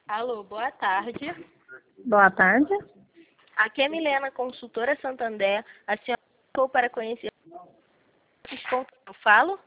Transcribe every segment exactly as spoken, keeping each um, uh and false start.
Alô, boa tarde. Boa tarde. Aqui é Milena, consultora Santander. A senhora ficou para conhecer com quem eu falo?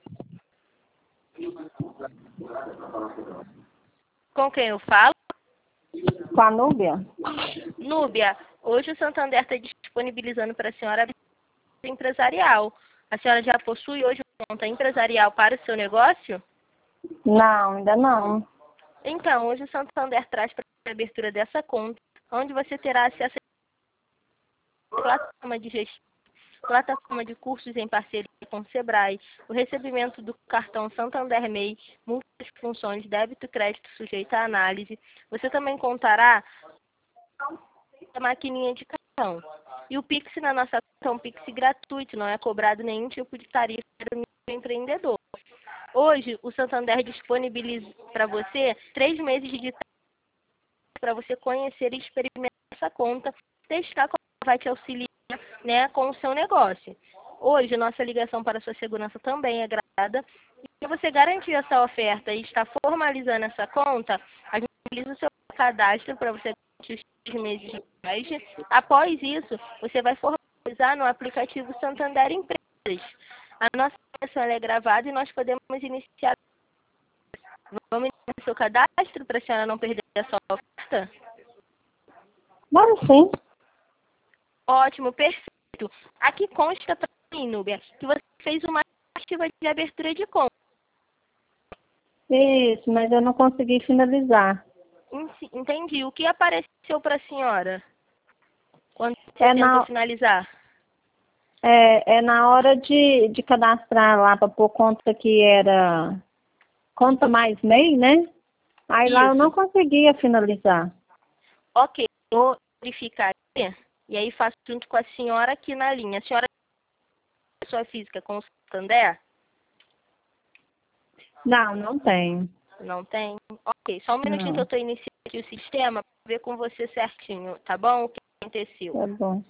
Com quem eu falo? Com a Núbia? Núbia, hoje o Santander está disponibilizando para a senhora a empresarial. A senhora já possui hoje uma conta empresarial para o seu negócio? Não, ainda não. Então, hoje o Santander traz para a abertura dessa conta, onde você terá acesso à plataforma de gestão, plataforma de cursos em parceria com o Sebrae, o recebimento do cartão Santander M E I, múltiplas funções, débito e crédito sujeito à análise. Você também contará com a maquininha de cartão. E o Pix na nossa conta é um Pix gratuito, não é cobrado nenhum tipo de tarifa para o empreendedor. Hoje, o Santander disponibiliza para você três meses de para você conhecer e experimentar essa conta, testar como vai te auxiliar, né, com o seu negócio. Hoje, nossa ligação para a sua segurança também é gravada. E para você garantir essa oferta e estar formalizando essa conta, a gente utiliza o seu cadastro para você garantir os três meses de teste. Após isso, você vai formalizar no aplicativo Santander Empresas. A nossa ligação é gravada e nós podemos iniciar. Vamos iniciar o seu cadastro para a senhora não perder a sua oferta? Vamos sim. Ótimo, perfeito. Aqui consta para mim, Núbia, que você fez uma ativa de abertura de conta. Isso, mas eu não consegui finalizar. Entendi. O que apareceu para a senhora quando você É tentou na, finalizar? é, é na hora de, de cadastrar lá para pôr conta que era conta mais M E I, né? Aí lá eu Isso. não conseguia finalizar. Ok, vou verificar aqui, e aí faço junto com a senhora aqui na linha. A senhora é pessoa física com o Santander? Não, não tenho. Não tem? Ok, só um minutinho que eu Não, estou iniciando aqui o sistema para ver com você certinho, tá bom? O que aconteceu? tá bom.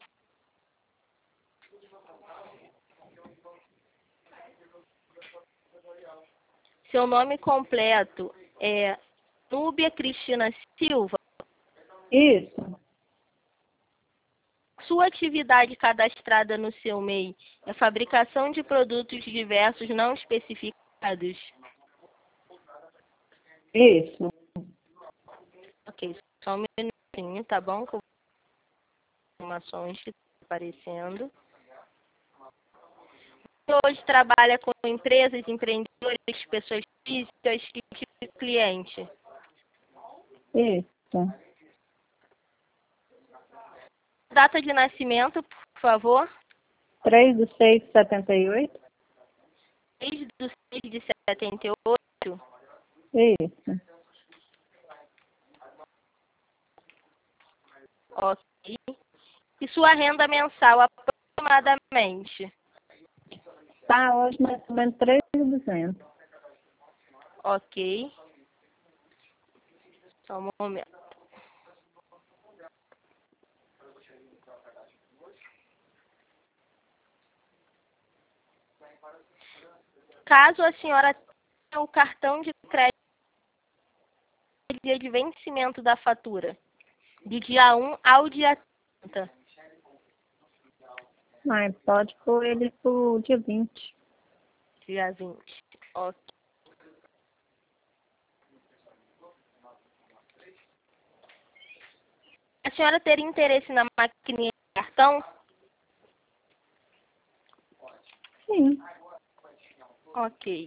Seu nome completo é Núbia Cristina Silva. Isso, Sua atividade cadastrada no seu M E I é fabricação de produtos diversos não especificados. isso. Ok, só um minutinho, tá bom? Com informações que estão aparecendo. Você hoje trabalha com empresas, empreendedores, pessoas físicas, que tipo de cliente? Isso. Data de nascimento, por favor. três de seis de setenta e oito. Desde o seis de setenta e oito. Isso. Ok. E sua renda mensal, aproximadamente? Tá hoje mais ou menos três mil e duzentos. Ok. Só um momento. Caso a senhora tenha o cartão de crédito no dia de vencimento da fatura, de dia um ao dia trinta. Mas pode pôr ele pro dia vinte. Dia vinte. Ok. A senhora teria interesse na maquininha de cartão? Sim. Ok.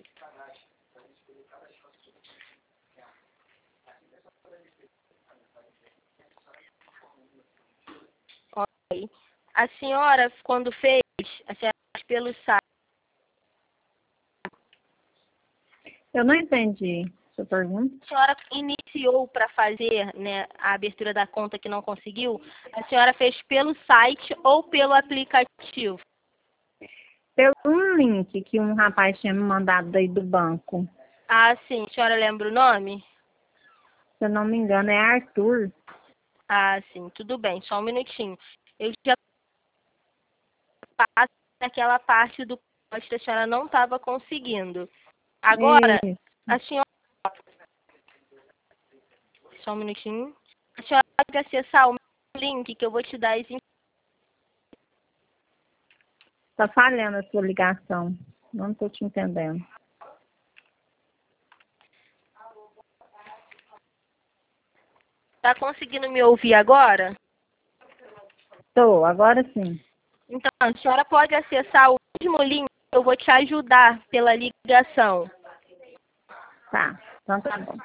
Ok. A senhora, quando fez, a senhora fez pelo site. Eu não entendi sua pergunta. A senhora iniciou para fazer, né, a abertura da conta que não conseguiu, a senhora fez pelo site ou pelo aplicativo? Pelo um link que um rapaz tinha me mandado daí do banco. Ah, sim. A senhora lembra o nome? Se eu não me engano, é Arthur. Ah, sim. Tudo bem. Só um minutinho. Eu já passo naquela parte do post que a senhora não estava conseguindo. Agora, Isso. a senhora, Só um minutinho. A senhora pode acessar o meu link que eu vou te dar as. Tá falhando a sua ligação. Não estou te entendendo. Tá conseguindo me ouvir agora? Estou, agora sim. Então, a senhora pode acessar o mesmo link que eu vou te ajudar pela ligação. Tá, então tá bom.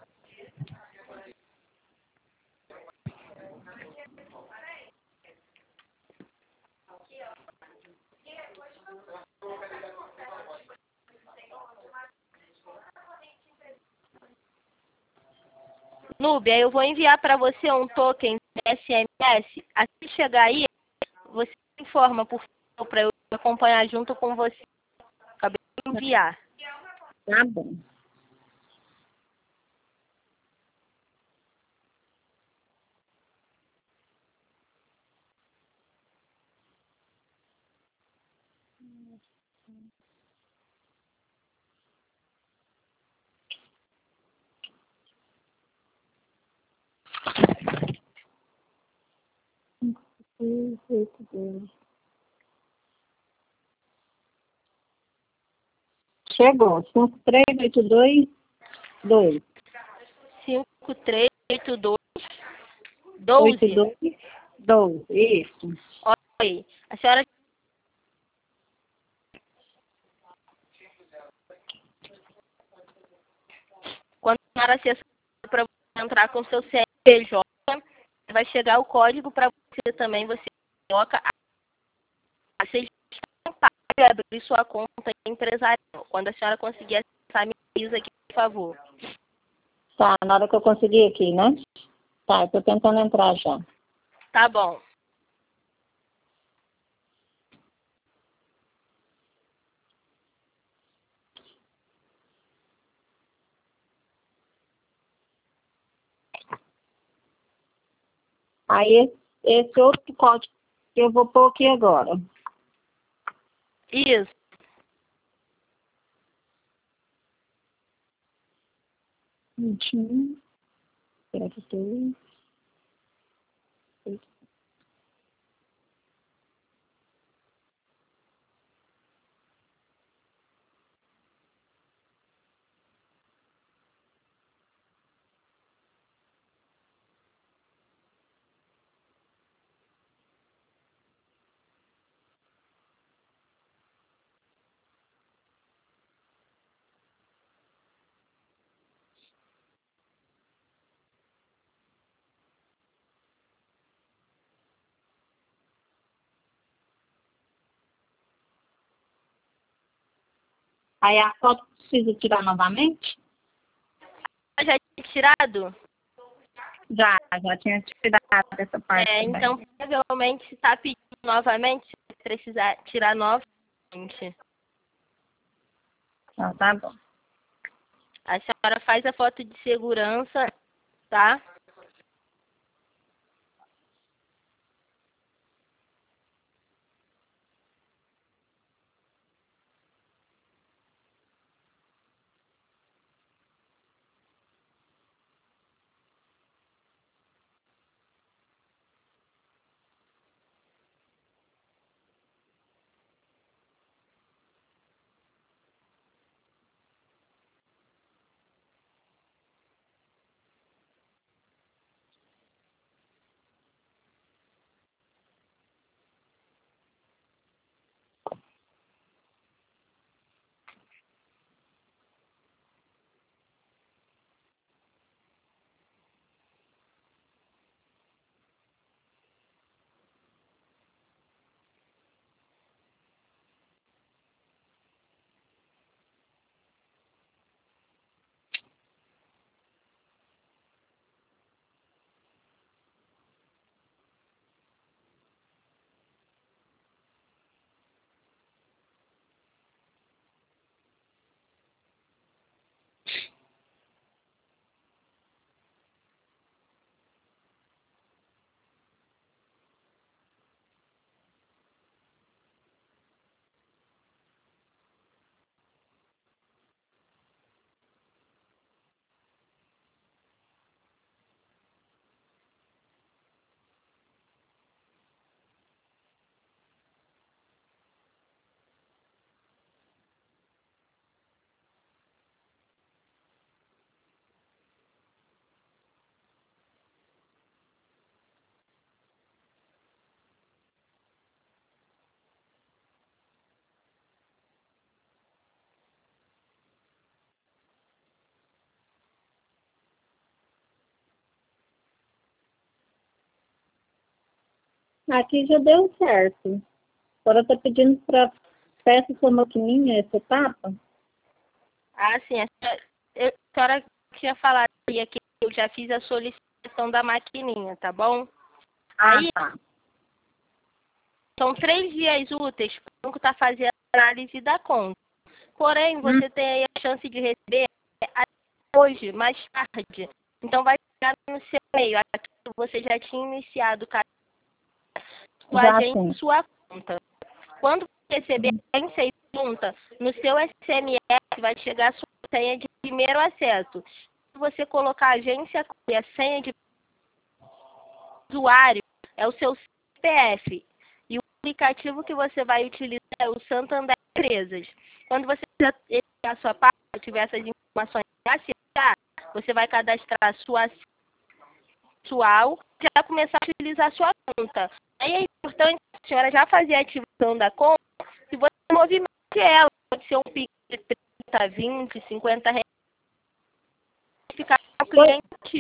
Núbia, eu vou enviar para você um token S M S. Assim que chegar aí, você informa por favor para eu acompanhar junto com você. Acabei de enviar. Tá bom. Chegou, cinco três oito dois dois. cinco três oito dois oito doze. dois dois, isso. Oi. A senhora quando a senhora acessar para você entrar com seu C N P J, vai chegar o código para você também. Você coloca a você abrir sua conta empresarial. Quando a senhora conseguir acessar, me avisa aqui, por favor. Tá, na hora que eu conseguir aqui, né? Tá, eu tô tentando entrar já. Tá bom. Aí esse, esse outro código que eu vou pôr aqui agora. Isso. vinte e um, trinta e dois. Aí a foto precisa tirar novamente? Já tinha tirado? Já, já tinha tirado essa parte É, também. então, provavelmente, se está pedindo novamente, você vai precisar tirar novamente. Então tá bom. A senhora faz a foto de segurança, tá? Aqui já deu certo. Agora tá pedindo para peça sua maquininha, essa etapa? Ah, sim. A senhora, eu, a senhora tinha falado aí que eu já fiz a solicitação da maquininha, tá bom? Ah, Aí, tá. são três dias úteis para o banco estar fazendo a análise da conta. Porém, você Hum, tem aí a chance de receber hoje, mais tarde. Então, vai chegar no seu e-mail. Aqui você já tinha iniciado o cadastro sua já agente sim. sua conta. Quando você receber a agência e conta, no seu S M S vai chegar a sua senha de primeiro acesso. Se você colocar a agência e a senha de usuário, é o seu C P F. E o aplicativo que você vai utilizar é o Santander Empresas. Quando você fizer a sua parte, tiver essas informações para acessar, você vai cadastrar a sua pessoal e já começar a utilizar a sua conta. Aí é importante a senhora já fazer a ativação da conta, se você movimente ela, pode ser um pico de trinta, vinte, cinquenta reais, ficar com o cliente ativo.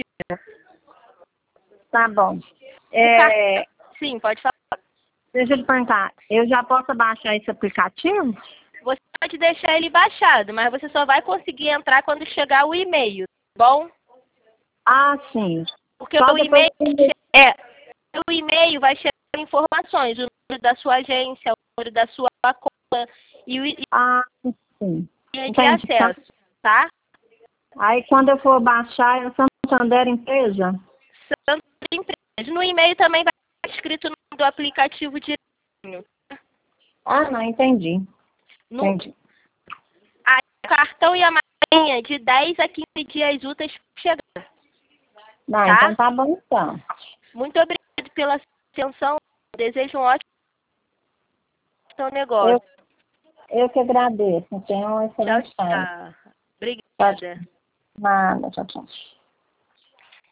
Tá bom. O É, cartão, sim, pode falar. deixa eu te perguntar, eu já posso baixar esse aplicativo? Você pode deixar ele baixado, mas você só vai conseguir entrar quando chegar o e-mail, tá bom? Ah, sim. Porque Só o depois e-mail que... é, o e-mail vai chegar informações, o número da sua agência, o número da sua conta e o e Ah, sim. e de Entendi. Tá. acesso, tá? Aí quando eu for baixar, é Santander Empresa? Santo Empresas. No e-mail também vai estar escrito o nome do aplicativo direitinho. Ah, não, entendi. No, Entendi. a, o cartão e a maquininha de dez a quinze dias úteis para chegar, Ah, tá? então tá bom então. Muito obrigada pela atenção. Desejo um ótimo Eu, negócio. eu que agradeço. Tenha um Tchau, excelente tarde. tchau. Tchau, Obrigada. tchau. Nada, tchau, tchau.